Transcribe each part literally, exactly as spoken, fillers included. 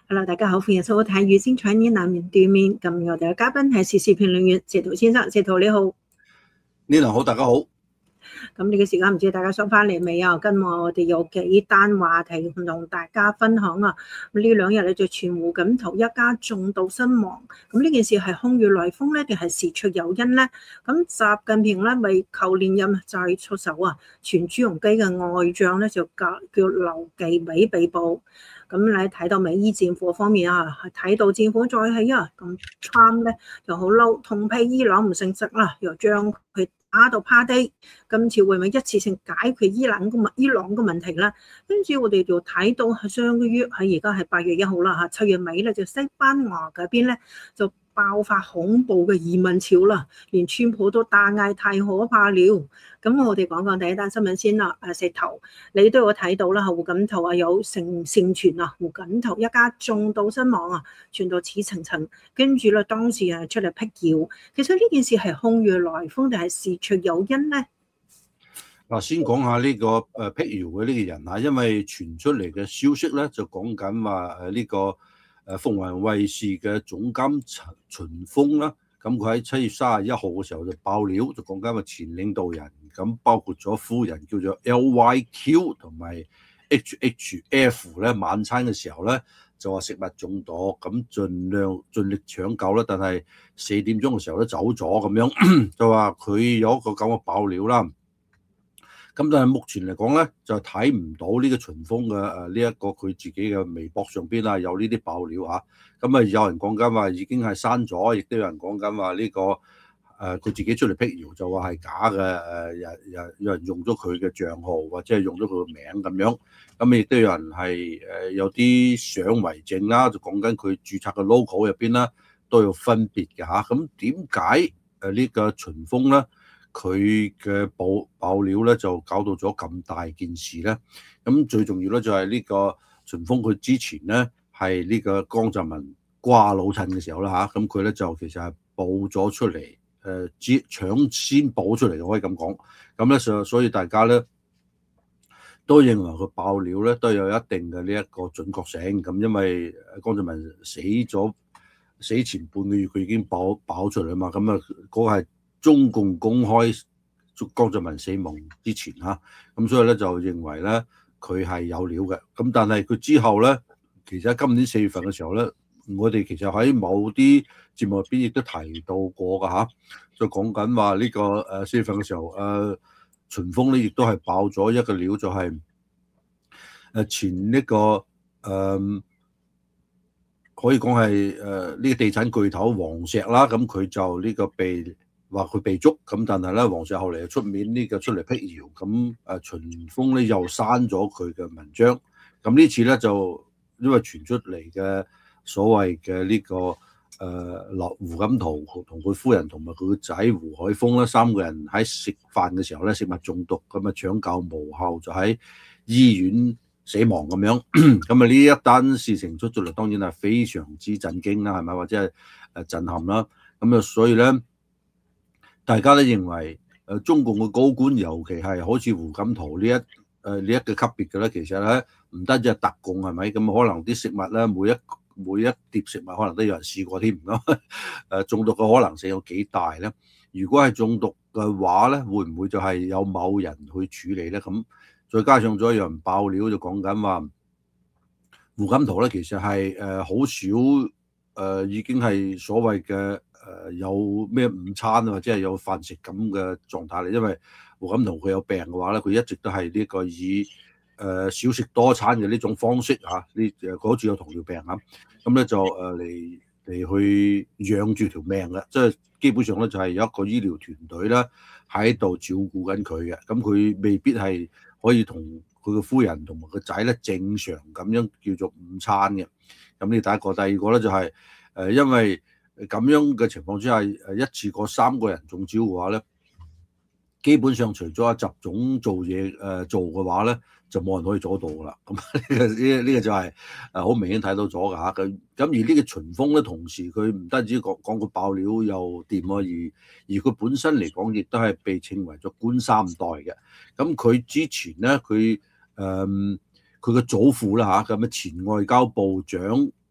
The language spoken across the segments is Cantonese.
Hello，大家好，歡迎收睇《與精彩呢難面對面》。咁我哋嘅嘉賓係時事評論員謝濤先生，謝濤你好。 呢度好，大家好。 咁呢個時間唔知大家上翻嚟未啊？今日我哋有幾單話題同大家分享啊。咁呢兩日咧就傳胡錦濤一家重度身亡。咁呢件事係空穴來風咧，定係事出有因咧？咁習近平咧為求連任再出手啊，傳朱鎔基嘅外將咧就叫叫劉繼偉被捕。咁你睇到美伊戰火方面啊，睇到戰火再起啊，咁 Trump 咧就好嬲，痛批伊朗唔稱職啦，又將佢打到趴低。今次會唔會一次性解決伊朗個問伊朗個問題咧？跟住我哋就睇到係上個月喺而家係八月一號啦嚇，七月尾咧就西班牙嗰邊咧就爆發恐怖嘅移民潮啦，連川普都大嗌太可怕了。咁我哋講講第一單新聞先啦。誒，石頭，你都有睇到啦，胡錦濤啊有盛盛傳啊，胡錦濤一家重度身亡啊，傳到似層層，跟住咧當時啊出嚟辟謠。其實呢件事係空穴來風定係事出有因咧？ 嗱，先講下呢個誒辟謠嘅呢個人嚇，因為傳出嚟嘅消息咧就講緊話誒呢個誒鳳凰衛視嘅總監秦峰啦，咁佢喺七月三十一號嘅時候就爆料，就講緊話前領導人咁包括咗夫人叫做 L Y Q 同埋 H H F 咧，晚餐嘅時候咧就話食物中毒，咁盡量盡力搶救啦，但係四點鐘嘅時候都走咗咁樣，就話佢有一個咁嘅爆料啦。咁但係目前嚟講咧，就睇唔到呢個秦峰嘅誒呢一個佢自己嘅微博上邊啊有呢啲爆料嚇。咁啊有人講緊話已經係刪咗，亦都有人講緊話呢個誒佢、呃、自己出嚟辟謠就話係假嘅誒，有有有人用咗佢嘅帳號或者係用咗佢嘅名咁樣。咁亦都有人係誒有啲相為證啦，就講緊佢註冊嘅 logo 入邊啦都有分別嘅嚇。咁點解誒呢個秦峰咧？佢嘅爆爆料咧就搞到咗咁大件事咧，咁最重要咧就係呢個秦峰佢之前咧係呢個江澤民瓜老襯嘅時候啦嚇，咁佢咧就其實係報咗出嚟，誒接搶先報出嚟可以咁講，咁咧所所以大家咧都認為佢爆料咧都有一定嘅呢一個準確性，咁因為江澤民死咗死前半個月佢已經爆爆出嚟啊嘛，咁啊嗰個係中共公開江澤民死亡之前嚇，咁所以咧就認為咧佢係有料嘅。咁但係佢之後咧，其實喺今年四月份嘅時候咧，我哋其實喺某啲節目入邊亦都提到過㗎嚇，就講緊話呢個誒四月份嘅時候，誒秦峰咧亦都係爆咗一個料，就係誒前呢個誒。呃可以講係誒呢個地產巨頭王石啦，咁佢就呢個被話佢被捉，咁但係咧王石後嚟又出面呢個出嚟辟謠，咁誒秦峰咧又刪咗佢嘅文章，咁呢次咧就因為傳出嚟嘅所謂嘅呢個誒落胡錦濤同佢夫人同埋佢個仔胡海峰咧三個人喺食飯嘅時候咧食物中毒，咁啊搶救無效就喺醫院死亡咁樣，咁啊呢一單事情出咗嚟，當然係非常之震驚啦，係咪？或者係誒震撼啦。咁啊，所以咧，大家都認為誒中共嘅高官，尤其係好似胡錦濤呢一誒呢一個級別嘅咧，其實咧唔單止係特供係咪？咁可能啲食物咧，每一每一碟食物可能都有人試過添，咁誒中毒嘅可能性有幾大咧？如果係中毒嘅話咧，會唔會就係有某人去處理咧？咁再加上咗有人爆料就講緊話，胡錦濤咧其實係誒好少誒、呃、已經係所謂嘅誒、呃、有咩午餐或者係有飯食咁嘅狀態嚟，因為胡錦濤佢有病嘅話咧，佢一直都係呢個以誒、呃、少食多餐嘅呢種方式嚇，呢誒好似有糖尿病嚇，咁咧就誒嚟嚟去養住條命嘅，即係基本上咧就係有一個醫療團隊咧喺度照顧緊佢嘅，咁佢未必係可以同佢個夫人同埋個仔咧正常咁樣叫做午餐嘅。咁呢第一個，第二個咧就係誒，因為咁樣嘅情況之下，誒一次過三個人中招嘅話咧，基本上除咗阿習總做嘢誒做嘅話咧，就冇人可以阻到噶啦。咁呢個呢呢個就係誒好明顯睇到咗㗎嚇。咁咁而呢個秦峰咧，同時佢唔單止講講個爆料又掂啊，而而佢本身嚟講亦都係被稱為咗官三代嘅。咁佢之前咧，佢誒佢嘅祖父啦嚇，咁啊前外交部長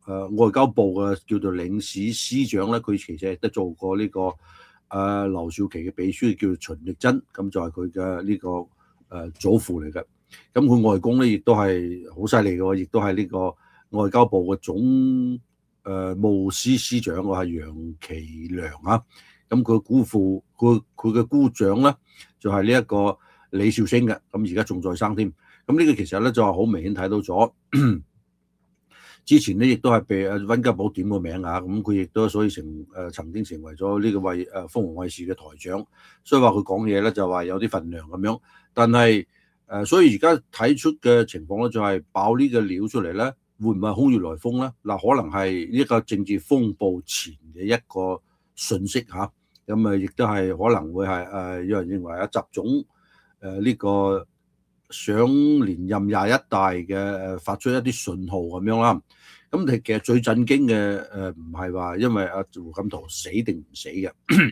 誒外交部嘅叫做領事司長咧，佢其實亦都做過呢、這個誒、呃、劉少奇嘅秘書，叫做秦力珍，咁就係佢嘅呢個誒、呃、祖父嚟嘅。咁佢外公咧亦都係好犀利嘅，亦都係呢個外交部嘅總誒、呃、務司司長，我係楊其良啊。咁佢姑父，佢佢嘅姑丈咧就係呢一個李兆星嘅，咁而家仲在生添。咁呢個其實咧就係好明顯睇到咗。之前咧亦都係被阿溫家寶點個名啊，咁佢亦都所以成誒、呃、曾經成為咗呢個衛誒鳳凰衛視嘅台長，所以話佢講嘢咧就話有啲份量咁樣。但係誒、呃，所以而家睇出嘅情況咧就係爆呢個料出嚟咧，會唔會係空穴來風咧？嗱，可能係呢個政治風暴前嘅一個訊息嚇，咁啊亦都係可能會係誒、呃、有人認為阿習總誒呢、呃這個想連任廿一大嘅誒發出一啲信號咁樣啦。咁其實最震驚嘅誒唔係話因為阿胡錦濤死定唔死嘅，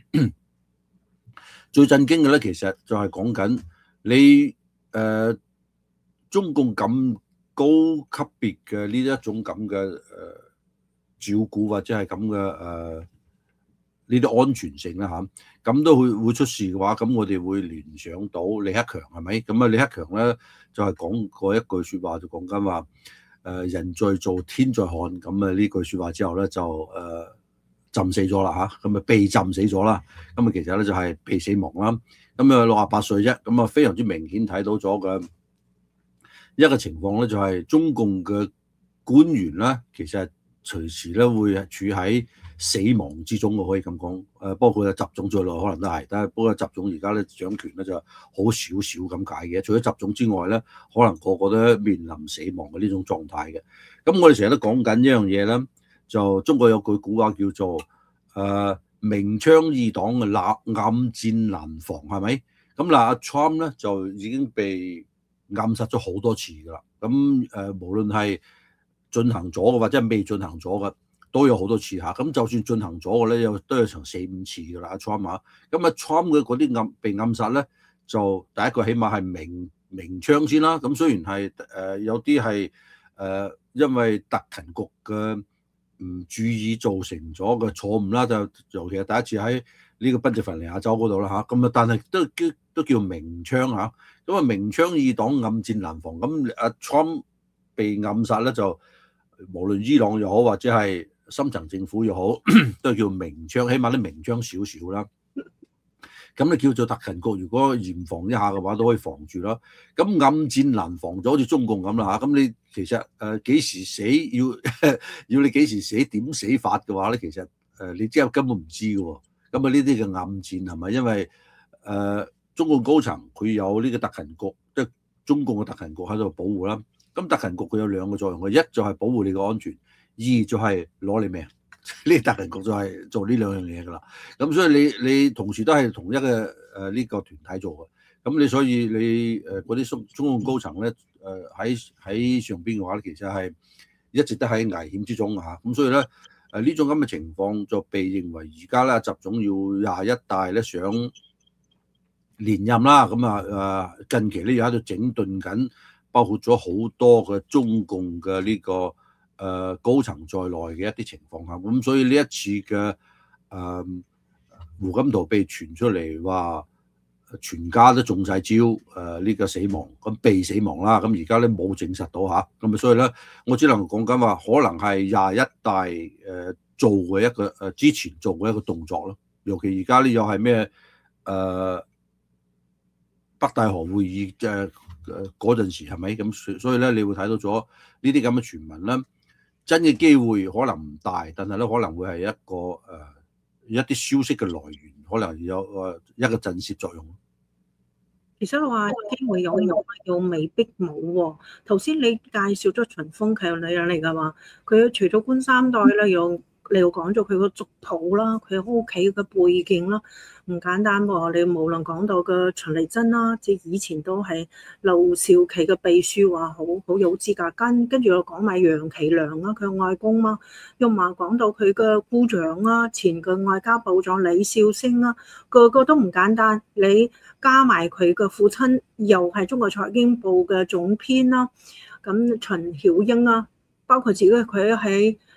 最震驚嘅咧其實就係講緊你誒、呃、中共咁高級別嘅呢一種咁嘅誒照顧或者係咁嘅誒呢啲安全性啦嚇，咁都會會出事嘅話，咁我哋會聯想到李克強係咪？咁啊李克強咧就係、是、講過一句説話，就講緊話。誒人在做天在看，咁啊呢句説話之後咧就誒、呃、浸死咗啦嚇，咁啊被浸死咗啦，咁啊其實咧就係被死亡啦，咁啊六十八歲啫，咁啊非常之明顯睇到咗嘅一個情況咧，就係中共嘅官員咧，其實隨時咧會處喺死亡之中，我可以咁講。誒，包括習總在內可能都係，但係不過習總而家咧掌權咧就好少少咁解嘅。除咗習總之外咧，可能個個都面臨死亡嘅呢種狀態嘅。咁我哋成日都講緊一樣嘢咧，就中國有句古話叫做誒、呃、明槍易擋嘅冷暗戰難防，係咪？咁嗱，阿 Trump 咧就已經被暗殺咗好多次㗎啦。咁誒、呃，無論係進行咗嘅或者係未進行咗嘅，都有好多次嚇。咁就算進行咗嘅咧，有都有成四五次㗎啦。阿 Trump 啊，咁啊 Trump 嘅嗰啲暗被暗殺咧，就第一個起碼係明明槍先啦。咁雖然係誒、呃、有啲係誒因為特勤局嘅唔注意造成咗嘅錯誤啦，就尤其係第一次喺呢個賓夕凡尼亞州嗰度啦嚇。咁啊，但係都叫都叫明槍嚇。咁啊，明槍易擋，暗戰難防。咁阿 Trump 被暗殺咧，就無論伊朗又好，或者係深層政府又好，都叫明槍，起碼都明槍少少啦。咁你叫做特勤局，如果嚴防一下嘅話，都可以防住啦。咁暗戰難防，就好似中共咁啦嚇。咁你其實誒幾、呃、時死，要要你幾時死，點死法嘅話咧，其實誒、呃、你即係根本唔知嘅喎。咁啊呢啲嘅暗戰係咪？因為誒、呃、中共高層佢有呢個特勤局，即係中共嘅特勤局喺度保護啦。咁特勤局佢有兩個作用嘅，一就係保護你嘅安全，二就係攞你命。呢個特勤局就係做呢兩樣嘢噶啦。咁所以你你同時都係同一個誒呢、呃這個團體做嘅。咁你所以你誒嗰啲中中共高層咧誒喺喺上邊嘅話咧，其實係一直都喺危險之中嚇。咁所以咧誒呢種咁嘅情況就被認為而家咧習總要廿一大咧想連任啦。咁啊誒近期咧又喺度整頓緊。包括咗好多嘅中共嘅呢、這個誒、呃、高層在內嘅一啲情況下，咁所以呢一次嘅誒、呃、胡錦濤被傳出嚟話全家都中晒招，誒、呃、呢、這個死亡，咁被死亡啦，咁而家咧冇證實到嚇，咁啊所以咧我只能講緊話，可能係廿一大誒、呃、做嘅一個誒、呃、之前做嘅一個動作咯，尤其而家呢又係咩誒北戴河會議嘅。呃誒嗰陣時係咪咁？所以咧，你會睇到咗呢啲咁嘅傳聞咧，真嘅機會可能唔大，但係咧可能會係一個誒、呃、一啲消息嘅來源，可能有誒一個震懾作用。 其實話機會有用，又未必冇喎。頭先你介紹咗秦風佢係女人嚟㗎嘛？佢除咗官三代咧，又你又講咗佢個族譜啦，佢屋企嘅背景啦，唔簡單喎。你無論講到嘅秦力珍啦，即係以前都係劉少奇嘅秘書，話好好有資格。跟跟住又講埋楊其良啦，佢外公嘛，又話講到佢嘅姑丈啦，前嘅外交部長李少星啦，個個都唔簡單。你加埋佢嘅父親又係中國財經部嘅總編啦，咁秦曉英啦，包括自己佢喺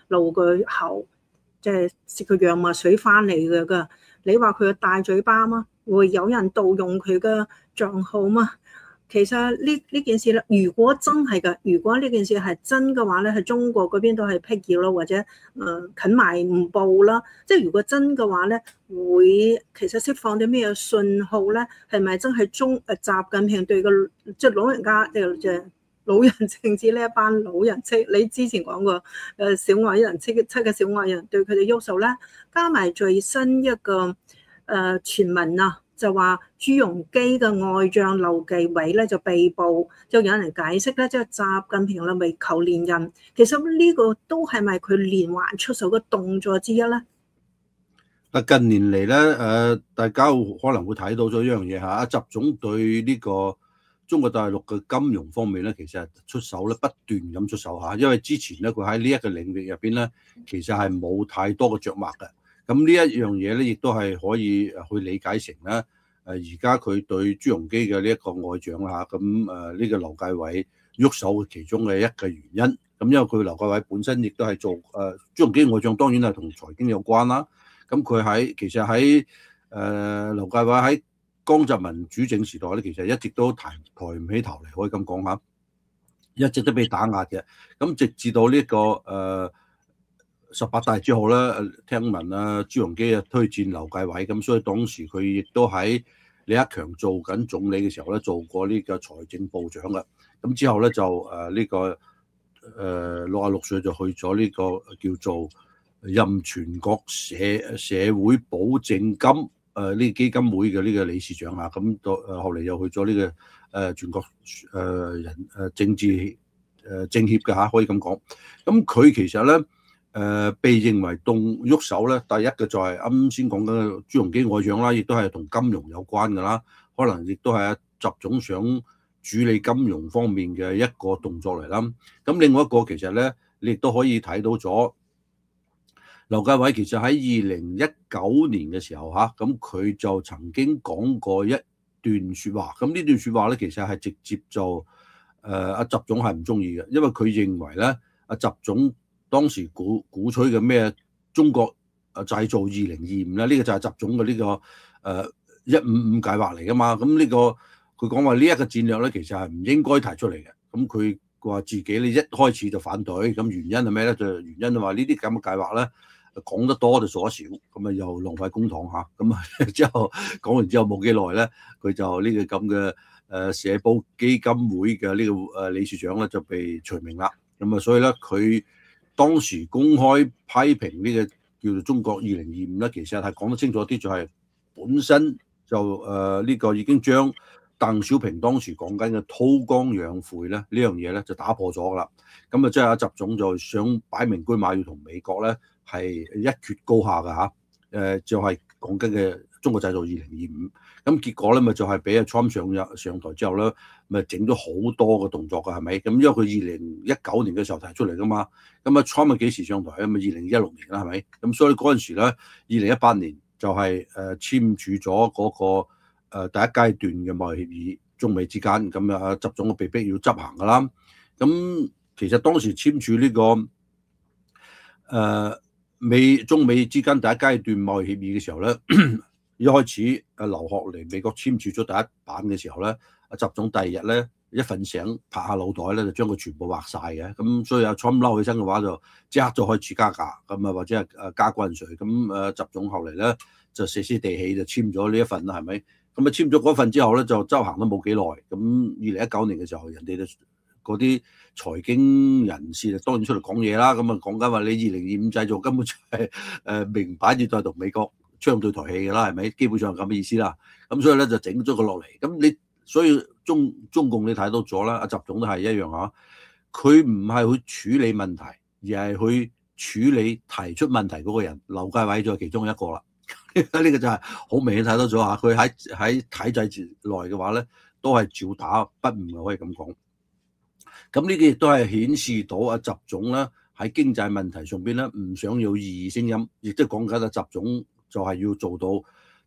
露個口，即係食個洋墨水翻嚟嘅㗎。你話佢嘅大嘴巴嗎？會有人盜用佢嘅帳號嗎？其實呢呢件事咧，如果真係嘅，如果呢件事係真嘅話咧，喺中國嗰邊都係辟謠咯，或者誒近埋唔報啦。即係如果真嘅話咧，會其實釋放啲咩信號咧？係咪真係中誒習近平對個即係老人家誒即係老人政治呢一班老人戚？你之前講過誒小外人戚戚嘅小外人對佢哋喐手咧，加埋最新一個誒傳聞啊！就話朱鎔基嘅外將劉繼偉咧就被捕，就有人解釋咧，即係習近平咧為求連任，其實呢個都係咪佢連環出手嘅動作之一咧？ 嗱，近年嚟咧，誒大家可能會睇到咗一樣嘢嚇，阿習總對呢個中國大陸嘅金融方面咧，其實係出手咧不斷咁出手嚇，因為之前咧佢喺呢一個領域入邊咧，其實係冇太多嘅着墨嘅。咁呢一樣嘢咧，亦都係可以去理解成咧，誒而家佢對朱鎔基嘅呢一個外長啦嚇，咁誒呢個劉繼偉喐手嘅其中嘅一個原因。咁因為佢劉繼偉本身亦都係做誒、呃、朱鎔基外長，當然係同財經有關啦。咁佢喺其實喺誒劉繼偉喺江澤民主政時代咧，其實一直都抬抬唔起頭嚟，可以咁講下，一直都被打壓嘅。咁直至到呢、這個誒。呃十八大之後咧，聽聞啊朱鎔基啊推薦劉繼偉，咁所以當時佢亦都喺李克強做緊總理嘅時候咧，做過呢個財政部長嘅。咁之後咧就誒呢個誒六十六歲就去咗呢個叫做任全國社社會保證金誒呢、呃、基金會嘅呢個理事長啊。咁到誒後嚟又去咗呢、這個誒、呃、全國誒人誒政治誒政協嘅嚇，可以咁講。咁佢其實咧。誒、呃、被認為動喐手咧，第一個就係啱先講緊嘅朱鎔基外長啦，亦都係同金融有關㗎啦，可能亦都係阿習總想處理金融方面嘅一個動作嚟啦。咁另外一個其實咧，你亦都可以睇到咗，劉繼偉其實喺二零一九年嘅時候嚇，咁佢就曾經講過一段説話，咁呢段説話咧其實係直接就誒阿習總係唔中意嘅，因為佢認為咧阿習總。當時鼓鼓吹嘅咩中國誒製造二零二五咧，呢、這個就係習總嘅呢、這個誒、呃、一五五計劃嚟噶嘛。咁呢、這個佢講話呢一個戰略咧，其實係唔應該提出嚟嘅。咁佢話自己咧一開始就反對，咁原因係咩咧？就原因就話呢啲咁嘅計劃咧講得多就做得少，咁啊又浪費公帑嚇。咁啊之後講完之後冇幾耐咧，佢就呢個咁嘅誒社保基金會嘅呢個誒理事長咧就被除名啦。咁啊所以咧佢。當時公開批評呢個叫做中國二零二五咧，其實係講得清楚啲，就係本身就誒呢、呃這個已經將鄧小平當時講緊嘅韜光養晦咧呢樣嘢咧就打破咗噶啦。咁啊，即係阿習總就想擺明車馬要同美國咧係一決高下嘅嚇。誒、呃、就係講緊嘅中國製造二零二五。咁結果咧咪就係俾阿 Trump 上入上台之後咧，咪整咗好多嘅動作㗎，係咪？咁因為佢二零一九年嘅時候提出嚟㗎嘛，咁啊 Trump 幾時上台啊？咪二零一六年啦，係咪？咁所以嗰陣時咧，二零一八年就係誒簽署咗嗰個誒第一階段嘅貿易協議，中美之間咁啊，習總被逼要執行㗎啦。咁其實當時簽署呢、這個誒、呃、美中美之間第一階段貿易協議嘅時候咧。一開始誒留學嚟美國簽署咗第一版嘅時候咧，阿習總第二日咧一瞓醒拍下腦袋咧就將佢全部畫晒嘅，咁所以阿 Trump 嬲起身嘅話就即刻就開始加價，咁啊或者係誒加關稅，咁誒習總後嚟咧就死死地氣就簽咗呢一份啦，係咪？咁啊簽咗嗰份之後咧就周行都冇幾耐，咁二零一九年嘅時候人哋就嗰啲財經人士就當然出嚟講嘢啦，咁啊講緊話你二零二五製造根本就係誒明擺住在同美國槍對台戲嘅啦，係咪？基本上係咁嘅意思啦。咁所以咧就整咗佢落嚟。咁你所以中中共你睇到咗啦，阿習總都係一樣嚇。佢唔係去處理問題，而係去處理提出問題嗰個人。劉繼偉就係其中一個啦。呢個就係好明顯睇到咗嚇。佢喺喺體制之內嘅話咧，都係照打不誤嘅，可以咁講。咁呢啲亦都係顯示到阿習總咧喺經濟問題上邊咧唔想要異議聲音，亦都講緊阿習總。就係要做到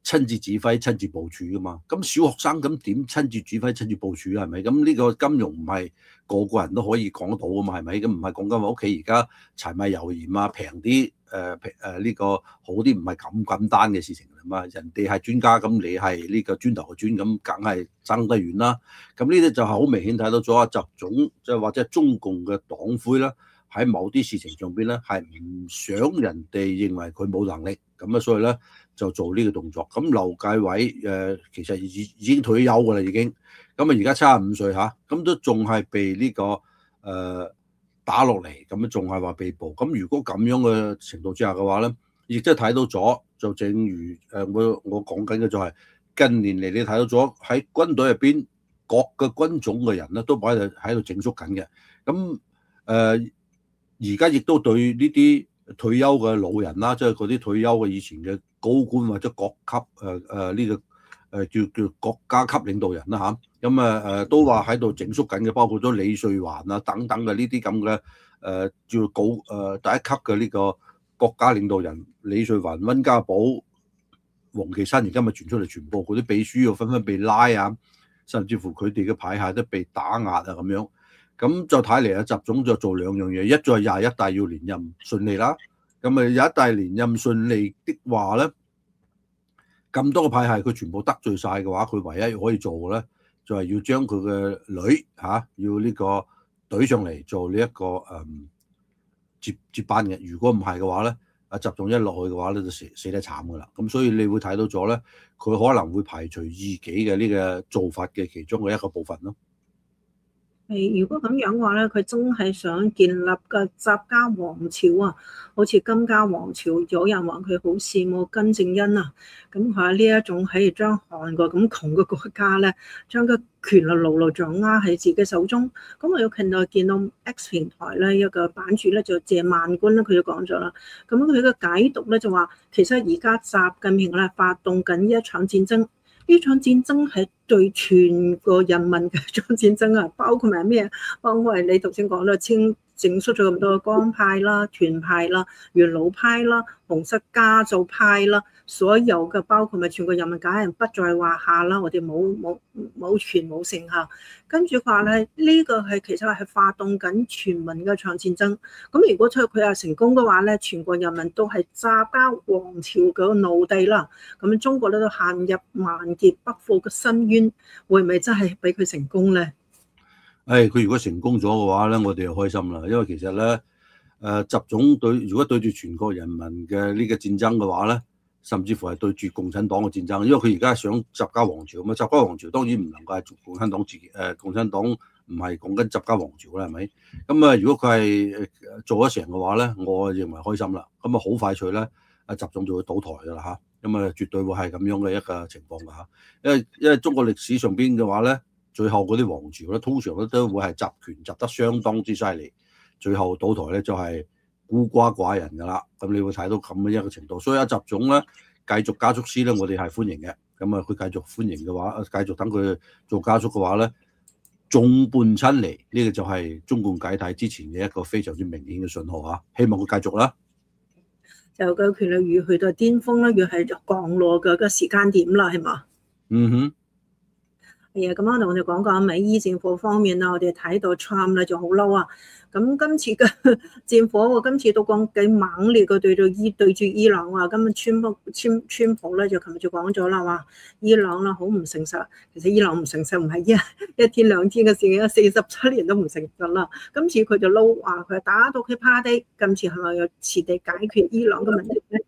親自指揮、親自部署噶嘛。咁小學生咁點親自指揮、親自部署啊？係咪？咁呢個金融唔係個個人都可以講得到噶嘛？係咪？咁唔係講緊話屋企而家柴米油鹽啊，平啲誒誒呢個好啲，唔係咁簡單嘅事情嚟嘛。人哋係專家，咁你係呢個磚頭嘅磚，咁梗係爭得遠啦。咁呢啲就係好明顯睇到咗啊，習總即係或者中共嘅黨魁啦。喺某啲事情上邊咧，係唔想人哋認為佢冇能力，咁啊，所以咧就做呢個動作。咁劉繼偉誒、呃、其實已已經退休㗎啦，已經。咁啊，而家七十五歲嚇，咁都仲係被呢、這個誒、呃、打落嚟，咁啊仲係話被捕。咁如果咁樣嘅程度之下嘅話咧，亦即係睇到咗，就正如誒我我講緊嘅就係近年嚟你睇到咗喺軍隊入邊各個軍種嘅人咧，都喺度喺度整肅緊嘅。咁誒。呃而家亦都對呢啲退休嘅老人啦，即係嗰啲退休嘅以前嘅高官或者國級誒誒呢個誒、呃、叫叫國家級領導人啦嚇，咁啊誒都話喺度整肅緊嘅，包括咗李瑞環啊等等嘅呢啲咁嘅誒叫高誒、呃、第一級嘅呢個國家領導人，李瑞環、溫家寶、王岐山，而家咪傳出嚟，全部嗰啲秘書又紛紛被拉啊，甚至乎佢哋嘅牌下都被打壓啊咁樣。咁就睇嚟啊，習總就做兩樣嘢，一就係廿一大要連任順利啦。咁啊，廿一大連任順利的話咧，咁多個派系佢全部得罪晒嘅話，佢唯一可以做嘅咧，就係要將佢嘅女嚇、啊、要呢個隊上嚟做呢、這、一個誒、嗯、接接班嘅。如果唔係嘅話咧，啊習總一落去嘅話咧，就死死得慘噶啦。咁所以你會睇到咗咧，佢可能會排除異己嘅呢個做法嘅其中嘅一個部分咯。 係，如果咁樣嘅話咧，佢真係想建立個習家王朝啊，好似金家王朝，有人話佢好羨慕金正恩啊。咁佢話呢一種可以將韓國咁窮嘅國家咧，將個權力牢牢掌握喺自己手中。咁我有近來見到 X 平台咧一個版主咧就謝萬軍咧，佢就講咗啦。咁佢嘅解讀咧就話，其實而家習近平咧發動緊一場戰爭。呢場戰爭係對全個人民嘅一場戰爭啊，包括埋咩？包括係你頭先講啦，清整肅咗咁多江派啦、團派啦、元老派啦、紅色家族派啦，所有嘅包括咪全個人民解人不在話下啦，我哋冇冇冇權冇剩嚇。跟住話咧，呢個係其實係發動緊全民嘅一場戰爭。咁如果出佢係成功嘅話咧，全國人民都係習家王朝嘅奴隸啦。咁中國咧都陷入萬劫不復嘅深淵，會唔會真係俾佢成功咧？ 誒，佢如果成功咗嘅話咧，我哋就開心啦，因為其實咧，誒習總對如果對住全國人民嘅呢個戰爭嘅話咧，甚至乎係對住共產黨嘅戰爭，因為佢而家想習家王朝咁啊，習家王朝當然唔能夠係共產黨自己誒，共產黨唔係講緊習家王朝啦，係咪？咁啊，如果佢係做得成嘅話咧，我認為開心啦。咁啊，好快脆咧，啊習總就會倒台㗎啦嚇，咁啊絕對會係咁樣嘅一個情況㗎嚇，因為因為中國歷史上邊嘅話咧。最後嗰啲王朝咧，通常咧都會係集權集得相當之犀利，最後倒台咧就係孤寡寡人㗎啦。咁你會睇到咁嘅一個程度，所以阿習總咧繼續加速師咧，我哋係歡迎嘅。咁啊，佢繼續歡迎嘅話，繼續等佢做加速嘅話咧，眾叛親離呢個就係中共解體之前嘅一個非常之明顯嘅信號嚇。希望佢繼續啦。 就個權力越去到巔峰啦，越係降落嘅個時間點啦，係嘛？ 嗯哼。 係啊，咁我同我哋講講美伊戰火方面啦，我哋睇到 Trump 咧就好嬲啊！咁今次嘅戰火喎，今次都講幾猛烈嘅對住伊對住伊朗啊！今日川普川川普咧就琴日就講咗啦，話伊朗啦好唔誠實。其實伊朗唔誠實唔係一一天兩天嘅事，已經四十七年都唔誠實啦。今次佢就嬲話佢打到佢趴低，今次係咪要徹底解決伊朗嘅問題咧？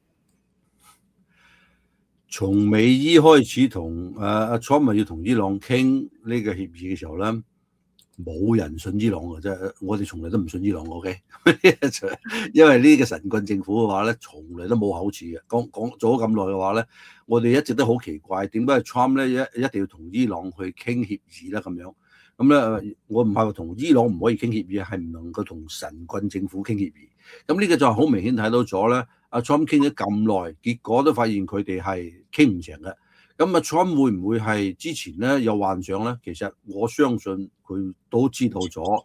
從美伊開始同誒阿 Trump 咪要同伊朗傾呢個協議嘅時候咧，冇人信伊朗嘅啫，我哋從來都唔信伊朗 ，OK？因為呢個神棍政府嘅話咧，從來都冇口齒嘅。講講做咗咁耐嘅話咧，我哋一直都好奇怪，點解 Trump 咧一一定要同伊朗去傾協議咧咁樣？咁咧，我唔係話同伊朗唔可以傾協議，係唔能夠同神棍政府傾協議。咁呢個就係好明顯睇到咗咧。阿 Trump 傾咗咁耐，結果都發現佢哋係傾唔成嘅。咁阿 Trump 會唔會係之前咧有幻想咧？其實我相信佢都知道咗。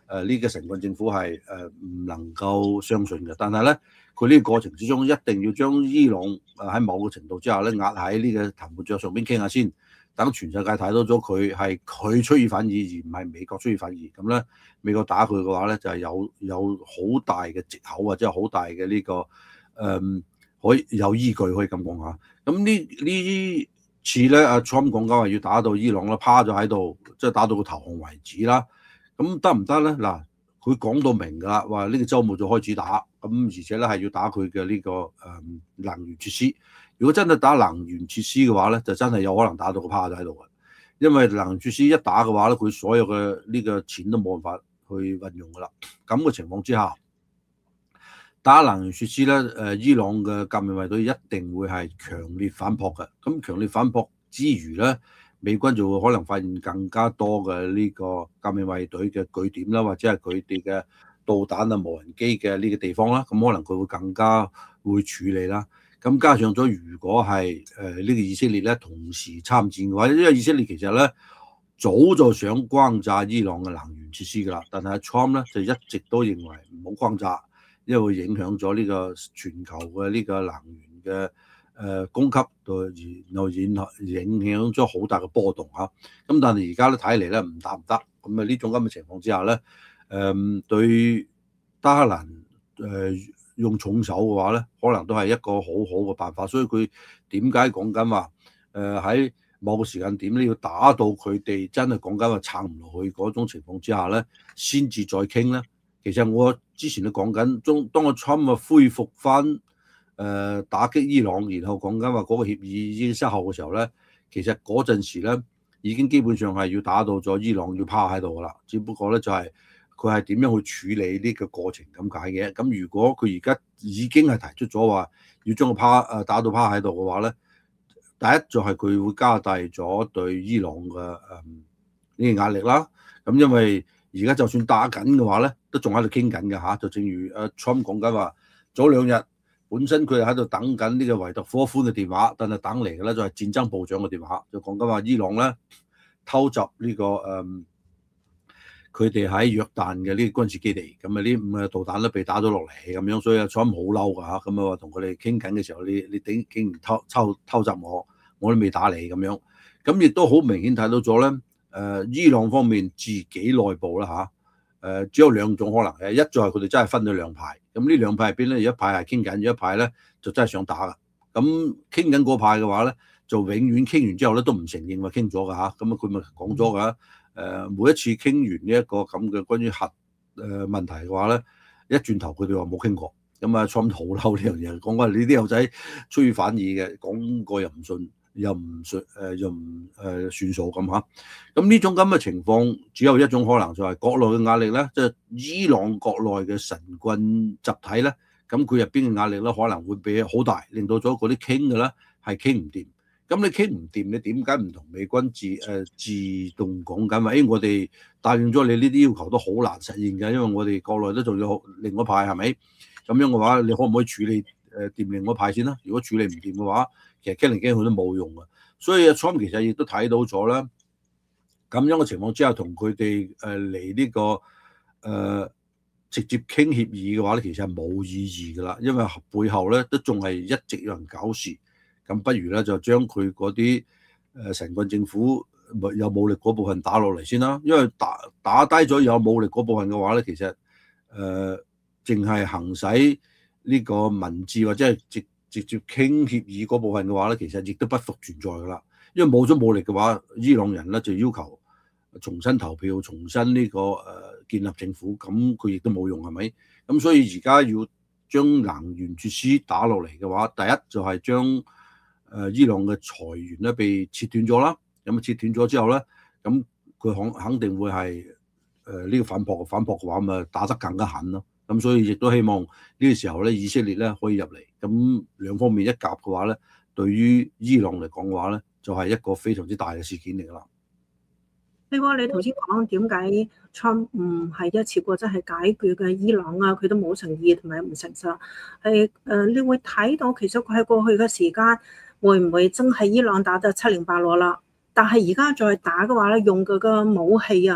誒呢個神棍政府係誒唔能夠相信嘅。但係咧，佢呢個過程之中一定要將伊朗誒喺某個程度之下咧壓喺呢個談判桌上邊傾下先，等全世界睇到咗佢係佢出爾反爾，而唔係美國出爾反爾。咁咧，美國打佢嘅話咧，就係、是、有有好大嘅藉口或者係好大嘅呢、這個誒、嗯、可以有依據可以咁講下。咁呢呢次咧，阿 Trump 講緊話要打到伊朗啦，趴咗喺度，即係打到個投降為止啦。咁得唔得咧？嗱，佢講到明㗎啦，話呢個週末就開始打，咁而且咧係要打佢嘅呢個誒能源設施。如果真係打能源設施嘅話咧，就真係有可能打到個趴咗喺度嘅。因為能源設施一打嘅話咧，佢所有嘅呢個錢都冇辦法去運用㗎啦。咁嘅情況之下，打能源設施咧，誒伊朗嘅革命衛隊一定會係強烈反撲嘅。咁強烈反撲之餘咧，美軍就會可能發現更加多嘅呢個革命衛隊嘅據點啦，或者係佢哋嘅導彈啊、無人機嘅呢個地方啦。咁可能佢會更加會處理啦。咁加上咗，如果係誒呢個以色列咧同時參戰嘅話，因為以色列其實咧早就想轟炸伊朗嘅能源設施㗎啦，但係 Trump 咧就一直都認為唔好轟炸。因為會影響咗呢個全球嘅呢個能源嘅誒供給，然後影影響咗好大嘅波動嚇。咁但係而家咧睇嚟咧唔得唔得，咁啊呢種咁嘅情況之下咧，誒、嗯、對德黑蘭誒用重手嘅話咧，可能都係一個好好嘅辦法。所以佢點解講緊話誒喺某個時間點咧要打到佢哋真係講緊話撐唔落去嗰種情況之下咧，先至再傾咧。其實我之前都講緊，當當個 Trump 啊恢復翻誒打擊伊朗，然後講緊話嗰個協議已經失效嘅時候咧，其實嗰陣時咧已經基本上係要打到咗伊朗要趴喺度噶啦。只不過咧就係佢係點樣去處理呢個過程咁解嘅。咁如果佢而家已經係提出咗話要將個趴誒打到趴喺度嘅話咧，第一就係佢會加大咗對伊朗嘅誒呢個壓力啦。咁因為而家就算打緊嘅話咧，都仲喺度傾緊嘅嚇。就正如阿 Trump 講緊話，早兩日本身佢係喺度等緊呢個維特科夫嘅電話，但係等嚟嘅咧就係戰爭部長嘅電話，就講緊話伊朗咧偷襲呢、這個誒佢哋喺約旦嘅呢個軍事基地，咁啊呢五個導彈咧被打咗落嚟咁樣，所以阿 Trump 好嬲㗎嚇。咁啊話同佢哋傾緊嘅時候，你你頂竟然偷偷偷襲我，我都未打你咁樣。咁亦都好明顯睇到咗咧。誒、呃、伊朗方面自己內部啦嚇，誒、呃、只有兩種可能嘅，一就係佢哋真係分咗兩派，咁呢兩派入邊咧，有一派係傾緊，有一派咧就真係想打噶。咁傾緊嗰派嘅話咧，就永遠傾完之後咧都唔承認話傾咗㗎嚇，咁啊佢咪講咗㗎。誒每一次傾完呢一個咁嘅關於核誒問題嘅話咧，一轉頭佢哋話冇傾過，咁啊 Trump 好嬲呢樣嘢，講話你啲友仔出爾反爾嘅，講過又唔信。又唔算誒，又唔誒算數咁嚇。咁呢種咁嘅情況，只有一種可能，就係國內嘅壓力咧，即係伊朗國內嘅神棍集體咧，咁佢入邊嘅壓力咧，可能會比好大，令到咗嗰啲傾嘅咧係傾唔掂。咁你傾唔掂，你點解唔同美軍自誒、呃、自動講緊話？誒、哎，我哋答應咗你呢啲要求都好難實現嘅，因為我哋國內都仲有另一派係咪？咁樣嘅話，你可唔可以處理誒掂另一派先啦？如果處理唔掂嘅話，其實傾嚟傾去都冇用啊，所以 Trump 其實亦都睇到咗啦。咁樣嘅情況之下，同佢哋誒嚟呢個誒、呃、直接傾協議嘅話咧，其實係冇意義噶啦，因為背後咧都仲係一直有人搞事。咁不如咧就將佢嗰啲誒神棍政府有武力嗰部分打落嚟先啦。因為打打低咗有武力嗰部分嘅話咧，其實誒淨係行使呢個文字或者係直。直接傾協議嗰部分嘅話咧，其實亦都不復存在噶啦。因為冇咗武力嘅話，伊朗人咧就要求重新投票、重新呢、這個誒、呃、建立政府，咁佢亦都冇用係咪？咁所以而家要將能源設施打落嚟嘅話，第一就係將誒伊朗嘅財源咧被切斷咗啦。咁啊切斷咗之後咧，咁佢肯肯定會係誒呢個反撲，反撲嘅話咁啊打得更加狠咯。咁所以亦都希望呢個時候咧，以色列咧可以入嚟，咁兩方面一夾嘅話咧，對於伊朗嚟講嘅話咧，就係一個非常之大嘅事件嚟㗎啦。 你話你頭先講點解 Trump 唔係一次過真係解決嘅伊朗啊？佢都冇誠意同埋唔誠實，係誒，你會睇到其實佢喺過去嘅時間會唔會真係伊朗打得七零八落啦？但係而家再打嘅話咧，用佢嘅武器啊，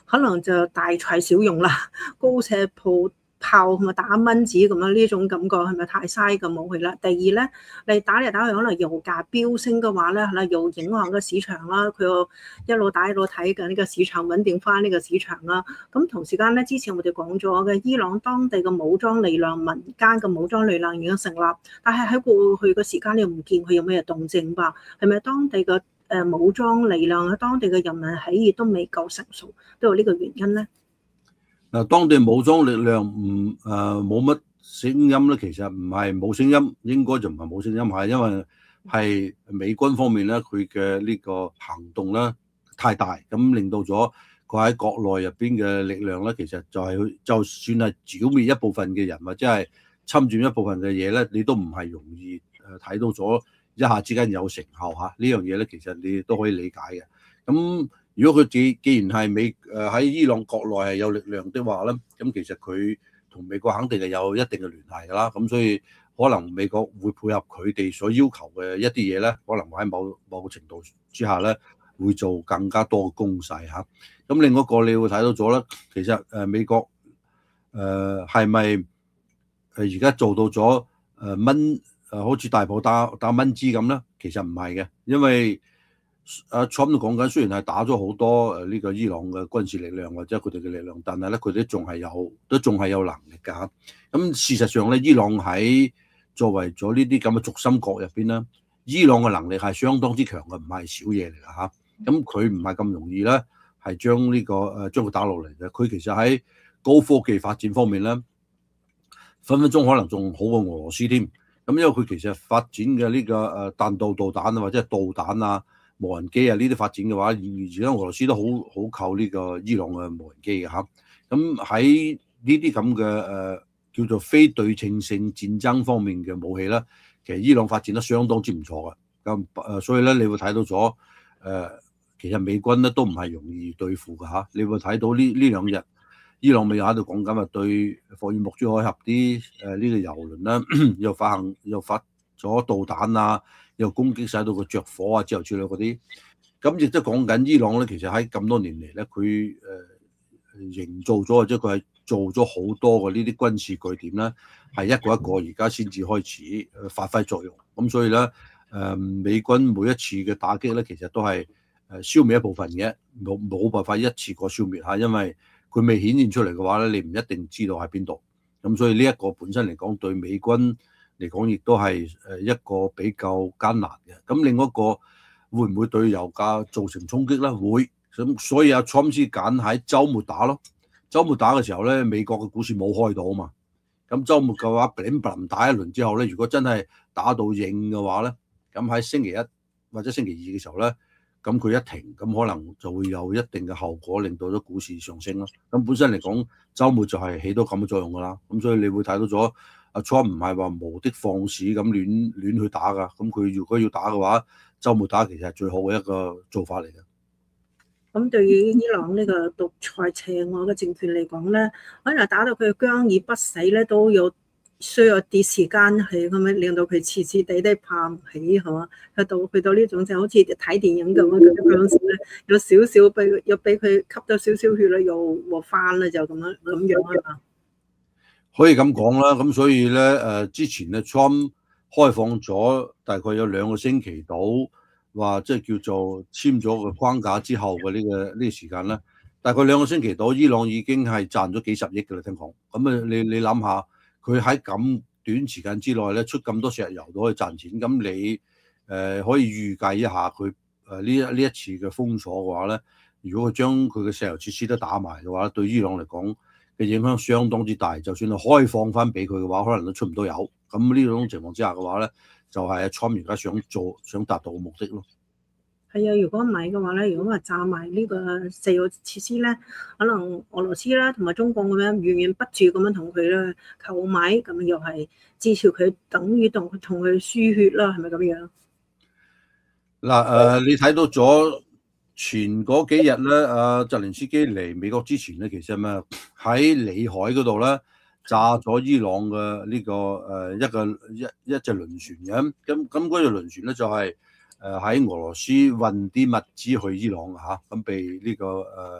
可能就大材小用啦，高射炮炮同埋打蚊子咁樣呢種感覺係咪太嘥嘅武器啦？第二咧，你打嚟打去可能油價飆升嘅話咧，可能又影響個市場啦。佢又一路打一路睇緊呢個市場穩定翻呢個市場啦。咁同時間咧，之前我哋講咗嘅伊朗當地嘅武裝力量、民間嘅武裝力量已經成立，但係喺過去嘅時間你又唔見佢有咩動靜吧？係咪當地嘅誒武裝力量、當地嘅人民起義都未夠成熟，都有呢個原因咧？ 嗱，當地武裝力量唔誒冇乜聲音咧，其實唔係冇聲音，應該就唔係冇聲音，係因為係美軍方面咧，佢嘅呢個行動咧太大，咁令到咗佢喺國內入邊嘅力量咧，其實就係、是、就算係剿滅一部分嘅人或者係侵佔一部分嘅嘢咧，你都唔係容易誒睇到咗一下之間有成效嚇。呢樣嘢咧，其實你都可以理解嘅。咁如果佢既既然係美誒喺伊朗國內係有力量的話咧，咁其實佢同美國肯定係有一定嘅聯繫㗎啦。咁所以可能美國會配合佢哋所要求嘅一啲嘢咧，可能會喺某某個程度之下咧，會做更加多嘅攻勢嚇。咁另一個你會睇到咗咧，其實誒美國誒係咪誒而家做到咗誒蚊誒好似大炮打打蚊子咁咧？其實唔係嘅，因為阿 Trump 都講緊，雖然係打咗好多誒呢個伊朗嘅軍事力量或者佢哋嘅力量，但係咧佢哋仲係有都仲係有能力㗎嚇。咁事實上咧，伊朗喺作為咗呢啲咁嘅軸心國入邊咧，伊朗嘅能力係相當之強嘅，唔係少嘢嚟㗎嚇。咁佢唔係咁容易咧，係將呢個誒將佢打落嚟嘅。佢其實喺高科技發展方面咧，分分鐘可能仲好過俄羅斯添。咁因為佢其實發展嘅呢個誒彈道導彈啊，或者係導彈啊、無人機啊呢啲發展嘅話，而而家俄羅斯都好好靠呢個伊朗嘅無人機嘅嚇。咁喺呢啲咁嘅誒叫做非對稱性戰爭方面嘅武器咧，其實伊朗發展得相當之唔錯嘅。咁誒，所以咧，你會睇到咗誒、呃，其實美軍咧都唔係容易對付嘅嚇。你會睇到呢呢兩日伊朗咪喺度講緊話對霍爾木茲海峽啲誒呢個油輪咧，又發行又發咗導彈啊，又攻擊晒到佢着火啊之後之類嗰啲。咁亦都講緊伊朗咧，其實喺咁多年嚟咧，佢誒、呃、營造咗或者佢係做咗好多嘅呢啲軍事據點咧，係一個一個而家先至開始誒發揮作用。咁所以咧誒、呃、美軍每一次嘅打擊咧，其實都係誒消滅一部分嘅，冇冇辦法一次過消滅嚇，因為佢未顯現出嚟嘅話咧，你唔一定知道喺邊度。咁所以呢一個本身嚟講，對美軍嚟講，亦都係誒一個比較艱難嘅。咁另一個會唔會對油價造成衝擊咧？會。咁所以阿 Trump 先揀喺週末打咯。週末打嘅時候咧，美國嘅股市冇開到啊嘛。咁週末嘅話，bling bling打一輪之後咧，如果真係打到應嘅話咧，咁喺星期一或者星期二嘅時候咧，咁佢一停，咁可能就會有一定嘅後果，令到咗股市上升咯。咁本身嚟講，週末就係起到咁嘅作用噶啦。咁所以你會睇到咗阿 Trump 唔係話無的放矢咁亂亂去打噶。咁佢如果要打嘅話，週末打其實係最好嘅一個做法嚟嘅。 咁對於伊朗呢個獨裁邪惡嘅政權嚟講咧，可能打到佢僵而不死咧，都有需要啲時間係咁樣令到佢遲遲地地爬唔起係嘛？去到去到呢種就好似睇電影咁樣，佢嗰陣時咧有少少俾又俾佢吸到少少血啦，又和翻啦，就咁樣咁樣係嘛？ 可以咁講啦。咁所以咧誒，之前咧 Trump 開放咗大概有兩個星期到。話即係叫做簽咗個框架之後嘅呢個呢個時間咧，大概兩個星期到，伊朗已經係賺咗幾十億嘅啦。聽講咁啊，你你諗下，佢喺咁短時間之內咧出咁多石油都可以賺錢，咁你誒、呃、可以預計一下佢誒呢一呢一次嘅封鎖嘅話咧，如果佢將佢嘅石油設施都打埋嘅話，對伊朗嚟講嘅影響相當之大。就算係開放翻俾佢嘅話，可能都出唔到油。咁呢種情況之下嘅話咧，就係阿 Trump 而家想做想達到嘅目的咯。 係啊，如果唔係嘅話咧，如果話炸埋呢個石油設施咧，可能俄羅斯啦同埋中國咁樣源源不絕咁樣同佢咧購買，咁又係支持佢，等於同同佢輸血啦，係咪咁樣？ 嗱誒，你睇到咗前嗰幾日咧，阿澤連斯基嚟美國之前咧，其實咩喺裏海嗰度咧炸咗伊朗嘅呢個誒一個一一隻輪船嘅，咁咁嗰隻輪船咧就係、是。誒喺俄羅斯運啲物資去伊朗嚇，咁被呢、這個誒、呃、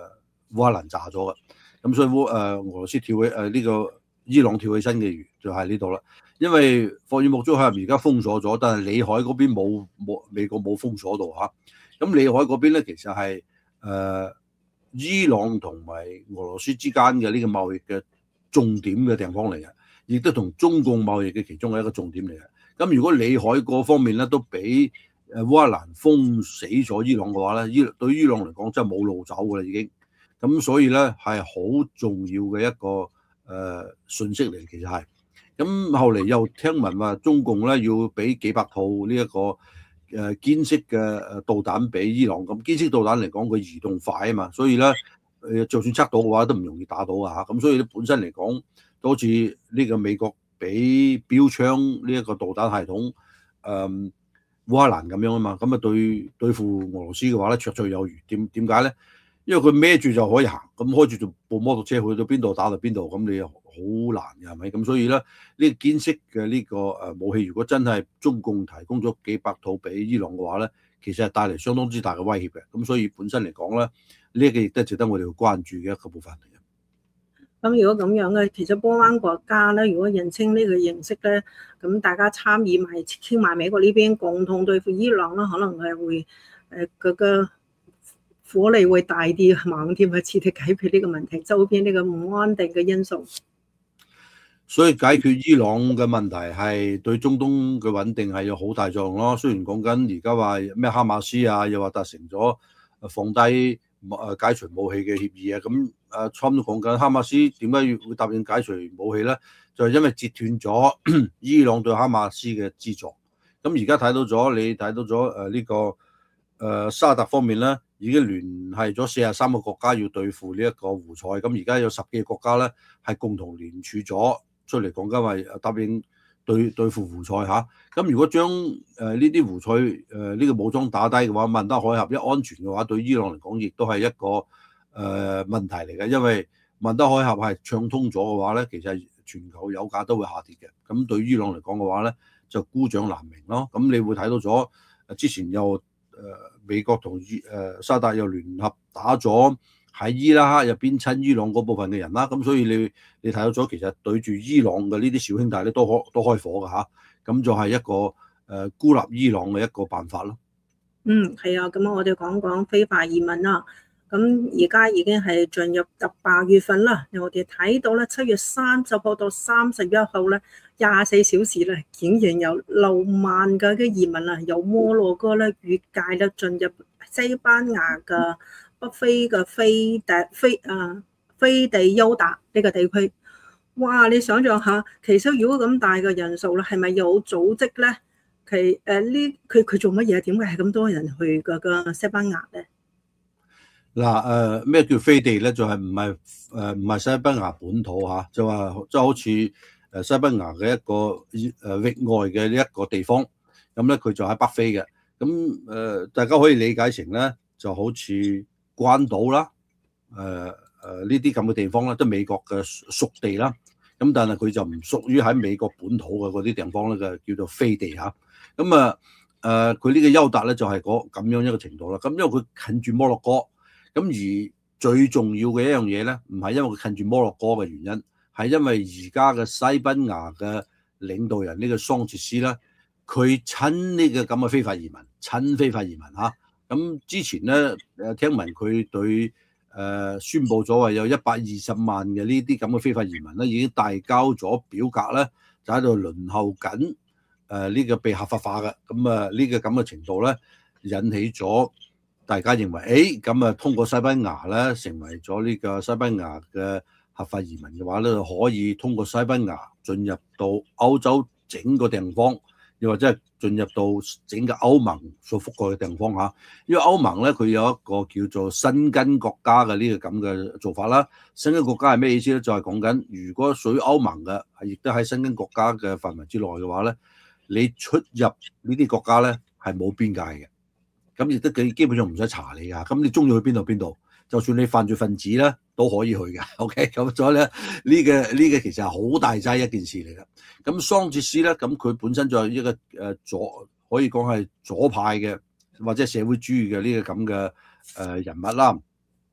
烏克蘭炸咗嘅。咁所以烏誒俄羅斯跳起誒呢個伊朗跳起身嘅就係呢度啦。因為霍爾木茲海峽而家封鎖咗，但係里海嗰邊冇冇美國冇封鎖到嚇。咁里海嗰邊咧其實係誒、呃、伊朗同埋俄羅斯之間嘅呢個貿易嘅重點嘅地方嚟嘅，亦都同中共貿易嘅其中嘅一個重點嚟嘅。咁如果里海嗰方面咧都俾誒烏克蘭封死咗伊朗嘅話咧，伊對於伊朗嚟講真係冇路走㗎啦已經。咁所以咧係好重要嘅一個誒、呃、信息嚟，其實係。咁後嚟又聽聞話中共咧要俾幾百套呢、這、一個誒、呃、肩式嘅誒導彈俾伊朗。咁肩式導彈嚟講佢移動快啊嘛，所以咧誒就算測到嘅話都唔容易打到啊嚇。咁所以咧本身嚟講都好似呢個美國俾標槍呢一個導彈系統誒、呃、烏克蘭咁樣啊嘛。咁啊對對付俄羅斯嘅話咧綽綽有餘。點點解咧？因為佢孭住就可以行，咁開住部摩托車去到邊度打到邊度，咁你好難嘅係咪？咁所以咧呢個肩式嘅呢個誒武器，如果真係中共提供咗幾百套俾伊朗嘅話咧，其實係帶嚟相當之大嘅威脅嘅。咁所以本身嚟講咧，呢一個亦都係值得我哋去關注嘅一個部分嚟嘅。 咁如果咁樣嘅，其實波灣國家咧，如果認清呢個形式咧，咁大家參與埋傾埋美國呢邊共同對付伊朗啦，可能係會誒嗰個火力會大啲，猛添去徹底解決呢個問題，周邊呢個唔安定嘅因素。 所以解決伊朗嘅問題係對中東嘅穩定係有好大作用咯。雖然講緊而家話咩哈馬斯啊，又話達成咗放低誒解除武器嘅協議啊，咁誒 Trump 都講緊哈馬斯點解要會答應解除武器咧？就係因為截斷咗伊朗對哈馬斯嘅資助。咁而家睇到咗，你睇到咗誒呢個誒沙特方面咧，已經聯繫咗四十三個國家要對付呢一個胡塞。咁而家有十幾個國家咧係共同聯署咗出嚟講緊話答應對對付胡塞嚇。咁如果將誒呢啲胡塞誒呢個武裝打低嘅話，曼德海峽一安全嘅話，對伊朗嚟講亦都係一個誒、呃、問題嚟嘅。因為曼德海峽係暢通咗嘅話咧，其實全球油價都會下跌嘅。咁對伊朗嚟講嘅話咧，就孤掌難鳴咯。咁你會睇到咗之前又誒、呃、美國同伊誒沙特又聯合打咗喺伊拉克入邊親伊朗嗰部分嘅人啦。咁所以你你睇到咗，其實對住伊朗嘅呢啲小兄弟咧都開都開火㗎嚇。咁就係一個誒、呃、孤立伊朗嘅一個辦法咯。 嗯，係啊，咁我哋講講非法移民啦。咁而家已經係進入十八月份啦，我哋睇到咧七月三十號到三十一號咧，廿四小時咧，竟然有六萬嘅嘅移民啊，由摩洛哥咧越界咧進入西班牙嘅北非嘅菲特菲啊菲地優達呢個地區。哇！你想象下，其實如果咁大嘅人數咧，係咪有組織咧？其誒呢佢佢做乜嘢？點解係咁多人去嗰個西班牙咧？ 嗱誒咩叫飛地咧？就係唔係誒唔係西班牙本土嚇，就話即係好似誒西班牙嘅一個誒域外嘅呢一個地方，咁咧佢就喺北非嘅。咁誒、呃、大家可以理解成咧，就好似關島啦，誒誒呢啲咁嘅地方咧，都美國嘅屬地啦。咁但係佢就唔屬於喺美國本土嘅嗰啲地方咧，就叫做飛地嚇。咁啊誒佢呢個優達咧就係嗰咁樣一個程度啦。咁因為佢近住摩洛哥。咁而最重要嘅一樣嘢咧，唔係因為佢近住摩洛哥嘅原因，係因為而家嘅西班牙嘅領導人呢個桑切斯咧，佢親呢個咁嘅非法移民，親非法移民嚇。咁之前咧誒聽聞佢對誒宣佈咗話有一百二十萬嘅呢啲咁嘅非法移民咧，已經遞交咗表格咧，就喺度輪候緊誒呢個被合法化嘅。咁啊呢個咁嘅程度咧，引起咗大家認為，誒咁啊，通過西班牙咧，成為咗呢個西班牙嘅合法移民嘅話咧，就可以通過西班牙進入到歐洲整個地方，又或者係進入到整個歐盟所覆蓋嘅地方嚇。因為歐盟咧，佢有一個叫做申根國家嘅呢個咁嘅做法啦。申根國家係咩意思咧？就係講緊，如果屬於歐盟嘅，亦都喺申根國家嘅範圍之內嘅話咧，你出入呢啲國家咧係冇邊界嘅。咁亦都基基本上唔使查你㗎，咁你中意去邊度邊度，就算你犯罪分子咧都可以去㗎。OK，咁所以咧呢個呢個其實係好大劑一件事嚟㗎。咁桑切斯咧，咁佢本身就係一個誒左，可以講係左派嘅或者社會主義嘅呢個咁嘅誒人物啦。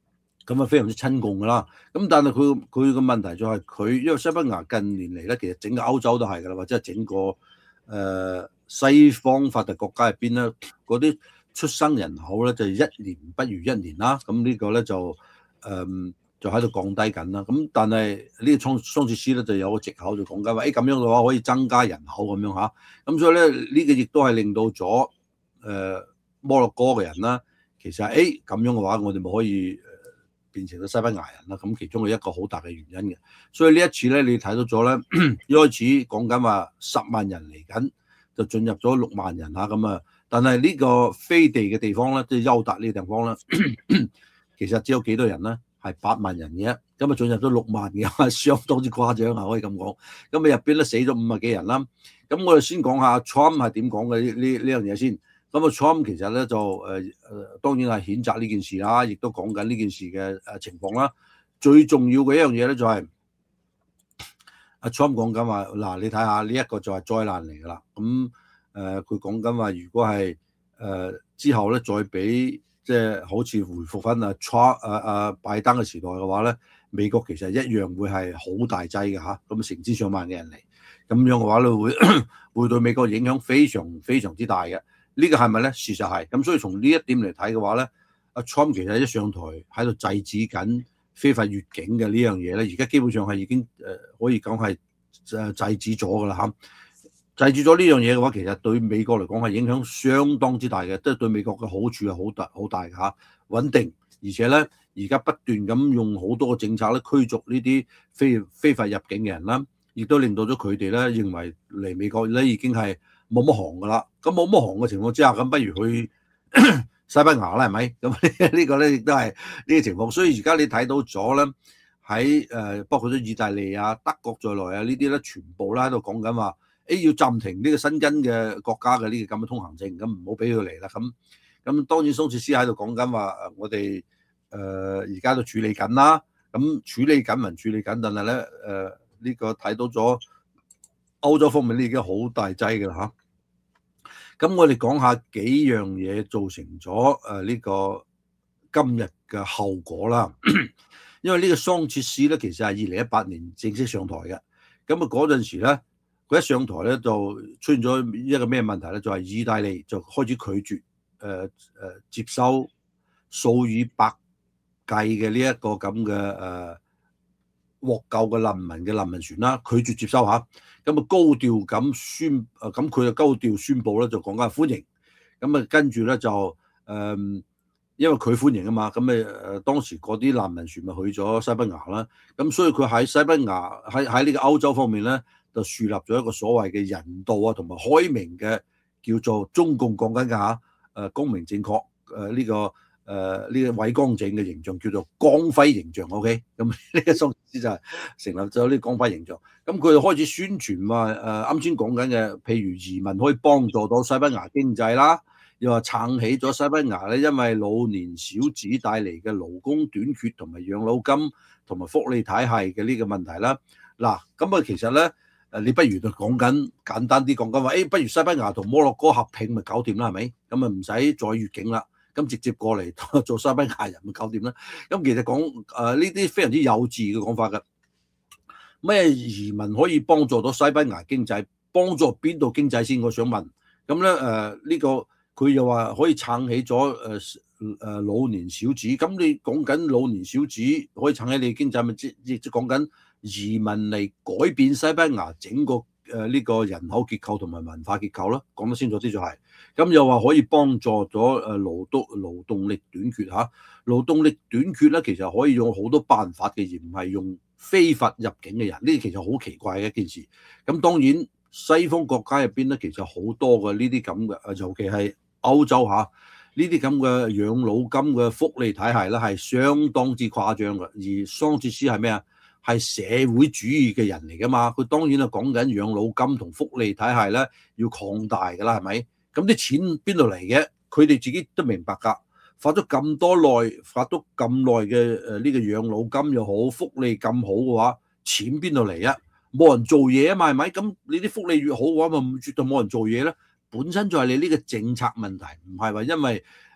咁啊非常之親共噶啦。咁但係佢佢個問題就係佢，因為西班牙近年嚟咧，其實整個歐洲都係噶啦，或者係整個誒、呃、西方發達國家入邊咧，嗰啲出生人口咧就一年不如一年啦。咁呢個咧就誒、呃、就喺度降低緊啦。咁但係呢個桑桑切斯咧就有個藉口就講緊話，誒、欸、咁樣嘅話可以增加人口咁樣嚇。咁所以咧呢、這個亦都係令到咗誒、呃、摩洛哥嘅人啦，其實誒咁樣嘅話，我哋咪可以變成咗西班牙人啦，咁其中係一個好大嘅原因嘅。所以呢一次咧，你睇到咗咧，一開始講緊話十萬人嚟緊，就進入咗六萬人嚇咁啊。但係呢個飛地嘅地方咧，即係休達呢個地方咧，其實只有幾多人咧？係八萬人嘅，咁啊進入咗六萬嘅，相當之誇張啊！可以咁講。咁啊入邊咧死咗五十幾人啦。咁我哋先講下 Trump 係點講嘅呢呢呢樣嘢先。咁啊，Trump 其實咧就誒誒、呃，當然係譴責呢件事啦，亦都講緊呢件事嘅誒情況啦。最重要嘅一樣嘢咧就係、是、阿 Trump 講緊話，嗱你睇下呢一個就係災難嚟㗎啦。咁誒佢講緊話，如果係誒、呃、之後咧再俾即係好似回復翻阿 Trump 誒誒拜登嘅時代嘅話咧，美國其實一樣會係好大劑嘅嚇。咁成千上萬嘅人嚟，咁樣嘅話咧會會對美國影響非常非常之大嘅。呢個係咪咧？事實係咁，所以從呢一點嚟睇嘅話咧，阿 Trump 其實一上台喺度制止緊非法越境嘅呢樣嘢咧，而家基本上係已經誒可以講係誒制止咗㗎啦嚇。制止咗呢樣嘢嘅話，其實對美國嚟講係影響相當之大嘅，即係對美國嘅好處係好大好大嘅嚇，穩定，而且咧而家不斷咁用好多個政策咧驅逐呢啲非非法入境嘅人啦，亦都令到咗佢哋咧認為嚟美國咧已經係冇乜行噶啦，咁冇乜行嘅情況之下，咁不如去西班牙啦，係咪？咁呢個咧亦都係呢個情況。所以而家你睇到咗咧，喺誒包括咗意大利啊、德國在內啊呢啲咧，全部咧喺度講緊話，誒要暫停呢個申根嘅國家嘅呢個咁嘅通行證，咁唔好俾佢嚟啦。咁咁當然桑切斯喺度講緊話，我哋誒而家都處理緊啦，咁處理緊還處理緊，但係咧誒呢個睇到咗。歐洲方面咧已經好大劑嘅啦嚇，咁我哋講下幾樣嘢造成咗誒呢個今日嘅後果啦。因為呢個桑切斯咧其實係二零一八年正式上台嘅，咁啊嗰陣時咧佢一上台咧就出現咗一個咩問題咧？就係、是、意大利就開始拒絕誒誒、呃、接收數以百計嘅呢一個咁嘅誒獲救嘅難民嘅難民船啦，拒絕接收嚇。咁啊高調咁宣，啊咁佢就高調宣佈咧，就講緊歡迎。咁啊跟住咧就誒、呃，因為佢歡迎啊嘛，咁誒誒當時嗰啲難民船咪去咗西班牙啦。咁所以佢喺西班牙喺喺呢個歐洲方面咧，就樹立咗一個所謂嘅人道啊同埋開明嘅叫做中共講緊嘅嚇誒公平正確誒呢個。誒呢、呃這個偉光正嘅形象叫做光輝形象 ，OK，咁呢個桑切斯就係成立咗呢個光輝形象。咁佢就開始宣傳話誒啱先講緊嘅，譬如移民可以幫助到西班牙經濟啦，又話撐起咗西班牙咧，因為老年少子帶嚟嘅勞工短缺同埋養老金同埋福利體系嘅呢個問題啦。嗱，咁啊其實咧誒，你不如就講緊簡單啲講緊話，誒、欸、不如西班牙同摩洛哥合併咪搞掂啦，係咪？咁啊唔使再越境啦。咁直接過嚟做西班牙人嘅搞掂啦。咁其實講誒呢啲非常之幼稚嘅講法㗎。咩移民可以幫助到西班牙經濟？幫助邊度經濟先？我想問。咁咧誒呢個佢又話可以撐起咗誒誒老年小子。咁你講緊老年小子可以撐起你經濟，咪即即講緊移民嚟改變西班牙整個誒呢個人口結構同埋文化結構咯。講得清楚啲就係、是。咁又話可以幫助咗誒勞動勞動力短缺嚇，勞動力短缺咧，其實可以用好多辦法嘅，而唔係用非法入境嘅人。呢啲其實好奇怪嘅一件事。咁當然西方國家入邊咧，其實好多嘅呢啲咁嘅，尤其係歐洲嚇呢啲咁嘅養老金嘅福利體系咧，係相當之誇張嘅。而桑切斯係咩啊？係社會主義嘅人嚟噶嘛？佢當然係講緊養老金同福利體系咧要擴大㗎啦，係咪？咁啲錢邊度嚟嘅？佢哋自己都明白㗎。發咗咁多耐，發咗咁耐嘅誒呢個養老金又好，福利咁好嘅話，錢邊度嚟啊？冇人做嘢啊嘛，係咪？咁你啲福利越好嘅話，咪絕對冇人做嘢咧。本身就係你呢個政策問題，唔係話因為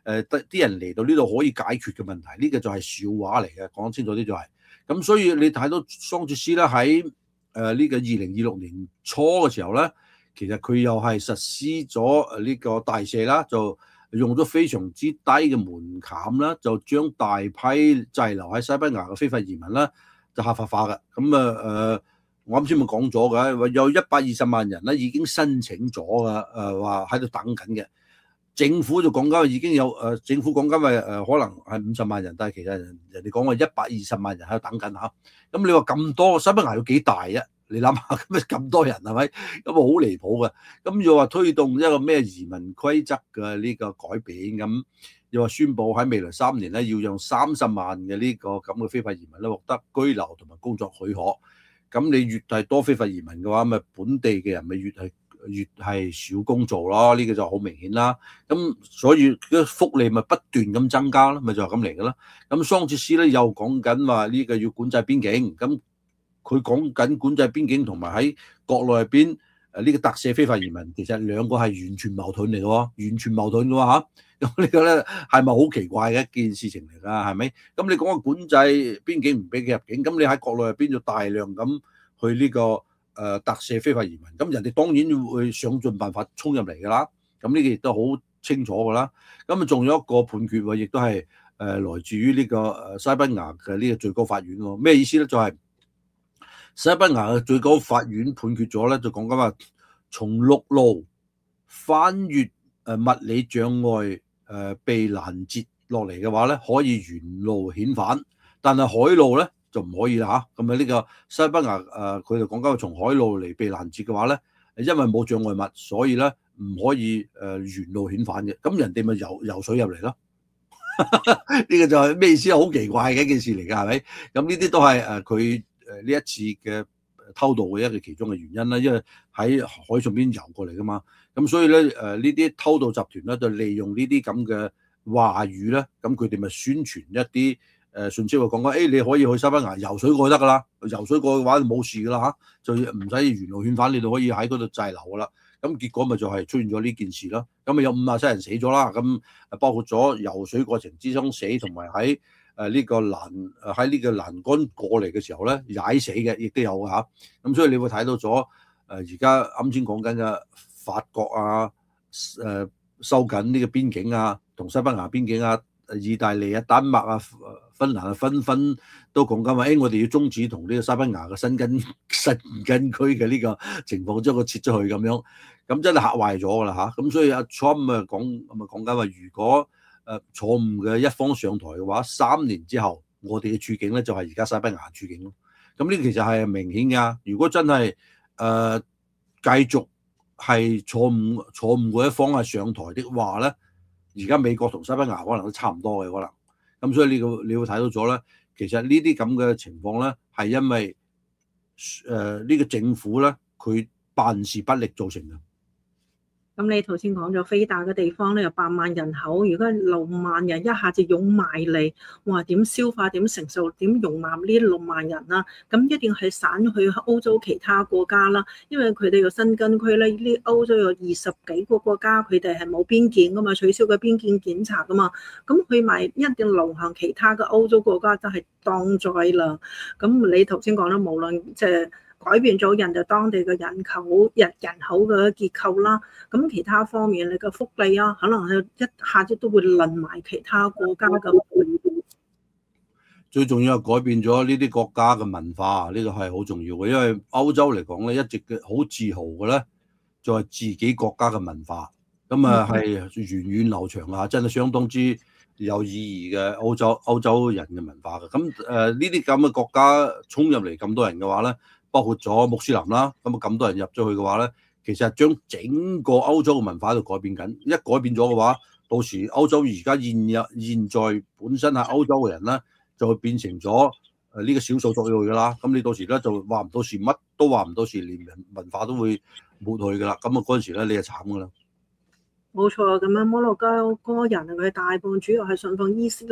誒得啲人嚟到呢度可以解決嘅問題，呢、這個就係笑話嚟嘅，講清楚啲就係、是。咁所以你睇到桑切斯咧喺誒呢個二零二六年初嘅時候咧，其實佢又係實施咗誒呢個大赦啦，就用咗非常之低嘅門檻啦，就將大批滯留喺西班牙嘅非法移民啦就合法化嘅。咁啊誒，我啱先咪講咗嘅，有一百二十萬人咧已經申請咗嘅，誒話喺度等緊嘅。政府就講緊已經有誒、呃，政府講緊話誒可能係五十萬人，但係其實人人哋講話一百二十萬人喺度等緊嚇。咁你話咁多，西班牙要幾大啊？你諗下，咁咁多人係咪？咁啊好離譜嘅。咁又話推動一個咩移民規則嘅呢個改變，咁又話宣佈喺未來三年咧要讓三十萬嘅呢個咁嘅非法移民咧獲得居留同埋工作許可。咁你越係多非法移民嘅話，咪本地嘅人咪越係越係少工做咯，呢、這個就好明顯啦。咁所以個福利咪不斷咁增加咯，咪就係咁嚟嘅啦。咁桑切斯咧又講緊話呢個要管制邊境，咁佢講緊管制邊境同埋喺國內入邊誒呢個特赦非法移民，其實兩個係完全矛盾嚟嘅喎，完全矛盾嘅喎嚇。咁呢個咧係咪好奇怪嘅一件事情嚟㗎？係咪？咁你講個管制邊境唔俾佢入境，咁你喺國內入邊就大量咁去呢、這個誒、呃、特赦非法移民，咁人哋當然會想盡辦法衝入嚟㗎啦。咁呢個亦都好清楚㗎啦。咁啊仲有一個判決喎，亦都係誒來自於呢個誒西班牙嘅呢個最高法院喎。咩意思咧？就係、是、西班牙嘅最高法院判決咗咧，就講緊話從陸路翻越誒物理障礙誒被攔截落嚟嘅話咧，可以沿路遣返，但係海路咧就唔可以啦嚇。咁啊呢個西班牙誒佢就講緊話從海路嚟被攔截嘅話咧，因為冇障礙物，所以咧唔可以誒沿路遣返嘅。咁人哋咪游游水入嚟咯。呢個就係咩意思啊？好奇怪嘅一件事嚟㗎，係咪？咁呢啲都係誒佢誒呢一次嘅偷渡嘅一個其中嘅原因啦，因為喺海上邊游過嚟㗎嘛。咁所以咧，誒呢啲偷渡集團咧就利用呢啲咁嘅話語咧，咁佢哋咪宣傳一啲誒信息，話講講，誒你可以去西班牙游水過去得㗎啦，游水過去嘅話就冇事㗎啦嚇，就唔使沿路遣返，你就可以喺嗰度滯留㗎啦。咁結果咪就係出現咗呢件事咯。咁咪有五十七人死咗啦。咁包括咗游水過程之中死，同埋喺誒呢個欄喺呢個欄杆過嚟嘅時候咧踩死嘅，亦都有㗎嚇。咁所以你會睇到咗誒而家啱先講緊嘅法國啊，誒、呃、收緊呢個邊境啊，同西班牙邊境啊，意大利啊、丹麥啊、芬蘭啊，紛紛都講緊話，誒、哎、我哋要終止同呢個西班牙嘅申根申根區嘅呢個情況，將佢撤出去咁樣，咁真係嚇壞咗㗎啦嚇。咁所以阿 Trump 啊講咁啊講緊話，如果誒錯誤嘅一方上台嘅話，三年之後我哋嘅處境咧就係而家西班牙處境咯。咁呢其實係明顯㗎。如果真係誒、呃、繼續係錯誤錯誤嗰一方係上台的話咧，而家美國同西班牙可能都差唔多嘅可能。咁所以呢個你會睇到咗咧，其實呢啲咁嘅情況咧係因為誒呢、呃這個政府咧佢辦事不力造成嘅。 咁你頭先講咗飛大嘅地方咧有八萬人口，如果六萬人一下子湧埋嚟，哇點消化、點承受、點容納呢六萬人啦？咁一定係散去歐洲其他國家啦，因為佢哋個申根區咧，呢歐洲有二十幾個國家，佢哋係冇邊檢噶嘛，取消嘅邊檢檢查噶嘛，咁佢咪一定流向其他嘅歐洲國家，就係當災啦。咁你頭先講啦，無論即係改變咗人哋當地嘅人口人人口嘅結構啦，咁其他方面你嘅福利啊，可能係一下子都會輪埋其他國家嘅。 最重要係改變咗呢啲國家嘅文化，呢個係好重要嘅，因為歐洲嚟講咧，一直嘅好自豪嘅咧，就係自己國家嘅文化，咁啊係源遠流長啊，真係相當之有意義嘅歐洲歐洲人嘅文化嘅。咁誒呢啲咁嘅國家衝入嚟咁多人嘅話咧，包括咗穆斯林啦，咁啊咁多人入咗去嘅話咧，其實將整個歐洲嘅文化喺度改變緊。一改變咗嘅話，到時歐洲而家現入現在本身係歐洲嘅人咧，就會變成咗誒呢個少數族裔㗎啦。咁你到時咧就話唔到時，乜都話唔到時，連文化都會抹去㗎啦。咁啊嗰陣時咧你就慘㗎啦。 冇錯，咁樣摩洛哥嗰個人佢大部分主要係信奉伊斯蘭。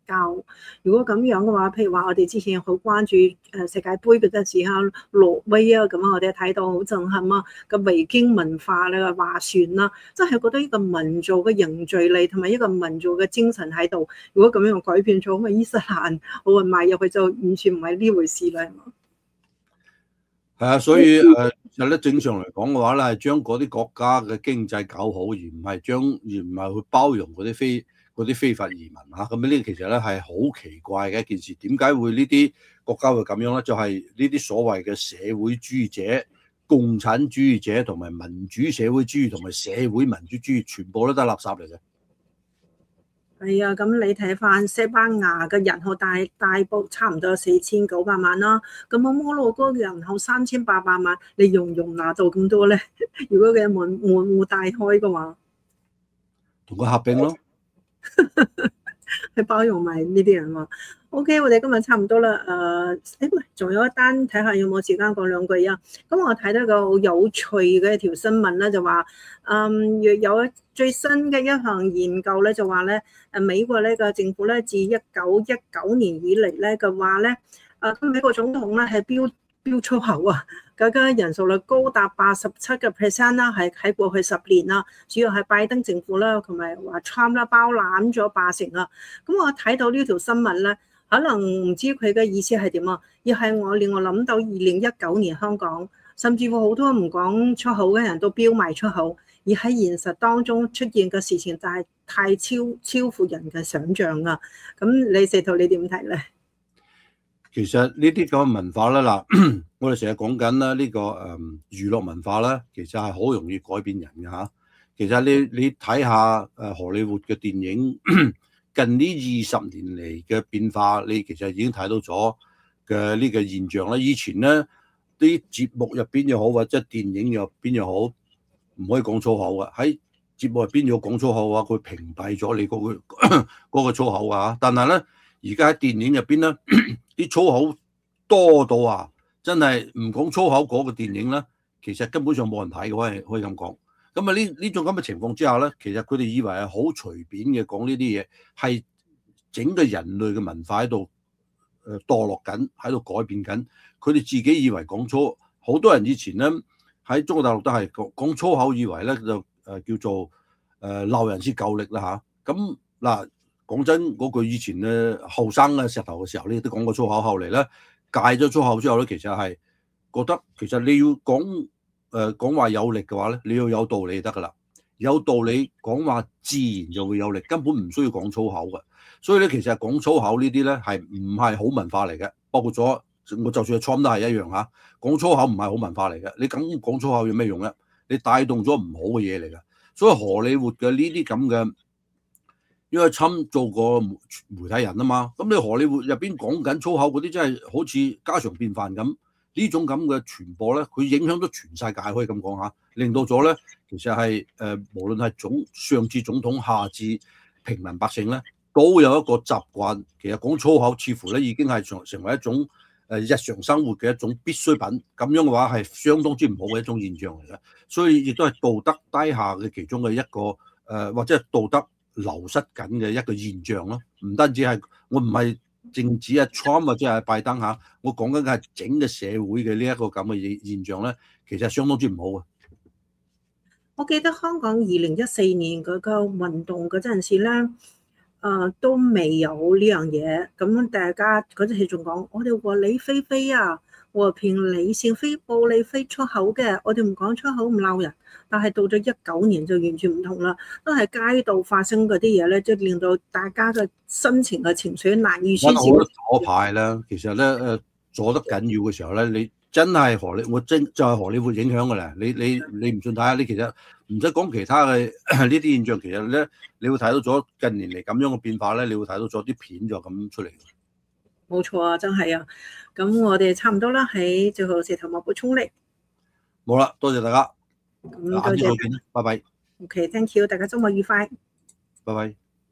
交。如果咁樣嘅話，譬如話我哋之前好關注誒世界盃嗰陣時候，挪威啊咁啊，我哋睇到好震撼啊，個維京文化咧划船啦，真係覺得呢個民族嘅凝聚力同埋一個民族嘅精神喺度。如果咁樣改變咗，咁啊伊斯蘭奧運邁入去就完全唔係呢回事啦，係嘛？ 係啊，所以誒，其實咧正常嚟講嘅話咧，係將嗰啲國家嘅經濟搞好，而唔係將而唔係去包容嗰啲非嗰啲非法移民嚇。咁呢個其實咧係好奇怪嘅一件事。點解會呢啲國家會咁樣咧？就係呢啲所謂嘅社會主義者、共產主義者同埋民主社會主義同埋社會民主主義，全部都都係垃圾嚟嘅。 係啊，咁你睇翻西班牙嘅人口大大部差唔多四千九百萬啦，咁啊摩洛哥嘅人口三千八百萬，你容唔容納到咁多咧？如果佢門門戶大開嘅話， 同佢合併咯， 去包容埋呢啲人喎。O.K. 我哋今日差唔多啦。誒、呃，誒唔係，仲有一單，睇下有冇時間講兩句啊。咁我睇到個好有趣嘅一條新聞咧，就話，嗯，有最新嘅一項研究咧，就話咧，誒美國呢個政府咧，自一九一九年以嚟咧嘅話咧，誒咁美國總統咧係標標粗口啊，嗰個人數率高達八十七個 percent 啦，係喺過去十年啦，主要係拜登政府啦，同埋話 Trump 啦包攬咗八成啊。咁我睇到呢條新聞咧，可能唔知佢嘅意思係點啊，而係我令我諗到二零一九年香港，甚至乎好多唔講出口嘅人都標埋出口，而喺現實當中出現嘅事情就係太超超乎人嘅想像啊。咁你四圖你點睇咧？ 其實呢啲咁嘅文化咧，嗱，我哋成日講緊啦，呢個誒娛樂文化咧，其實係好容易改變人嘅嚇。其實你你睇下誒荷里活嘅電影近呢二十年嚟嘅變化，你其實已經睇到咗嘅呢個現象啦。以前咧啲節目入邊又好，或者電影入邊又好，唔可以講粗口嘅。喺節目入邊要講粗口嘅話，佢屏蔽咗你嗰個嗰個粗口啊。但係咧，而家喺電影入邊咧，啲粗口多到啊，真係唔講粗口嗰個電影咧，其實根本上冇人睇嘅，可以可以咁講。咁啊呢呢種咁嘅情況之下咧，其實佢哋以為係好隨便嘅講呢啲嘢，係整個人類嘅文化喺度誒墮落緊，喺度改變緊。佢哋自己以為講粗，好多人以前咧喺中國大陸都係講講粗口，以為咧就誒叫做誒鬧人先夠力啦嚇。咁嗱。講真嗰句，以前咧後生嘅石頭嘅時候咧，都講過粗口。後嚟咧戒咗粗口之後咧，其實係覺得其實你要講誒講話有力嘅話咧，你要有道理就得噶啦。有道理講話自然就會有力，根本唔需要講粗口嘅。所以咧，其實講粗口呢啲咧係唔係好文化嚟嘅？包括咗我就算係 Trump 都係一樣嚇。講粗口唔係好文化嚟嘅。你咁講粗口有咩用咧？你帶動咗唔好嘅嘢嚟嘅。所以荷里活嘅呢啲咁嘅。因為Trump做過媒體人啊嘛，咁你荷里活入邊講緊粗口嗰啲，真係好似家常便飯咁。呢種咁嘅傳播咧，佢影響咗全世界，可以咁講下，令到咗咧，其實係誒、呃，無論係總上至總統，下至平民百姓咧，都有一個習慣。其實講粗口似乎咧已經係成成為一種誒日常生活嘅一種必需品。咁樣嘅話係相當之唔好嘅一種現象嚟嘅，所以亦都係道德低下嘅其中嘅一個誒、呃，或者係道德流失緊嘅一個現象咯，唔單止係我唔係淨止係 Trump 或者係拜登嚇，我講緊嘅係整個社會嘅呢一個咁嘅現象咧，其實係相當之唔好啊！ 我記得香港二零一四年嗰個運動嗰陣時咧，誒、呃、都未有呢樣嘢，咁大家嗰陣時仲講，我哋和理非非啊，和平理性非暴力非出口嘅，我哋唔講出口唔鬧人。但係到咗一九年就完全唔同啦，都係街道發生嗰啲嘢咧，即係令到大家嘅心情嘅情緒難以宣泄。 我覺得左派啦，其實咧誒左得緊要嘅時候咧，你真係荷里活真就係荷里活影響嘅咧。你你你唔信睇下，你其實唔使講其他嘅呢啲現象，其實咧你會睇到咗近年嚟咁樣嘅變化咧，你會睇到咗啲片就咁出嚟。 冇錯啊，真係啊！咁我哋差唔多啦，喺最後石頭冇補充力。 冇啦，多謝大家。 咁多謝， 拜拜。 OK，thank you，大家周末愉快。 拜拜。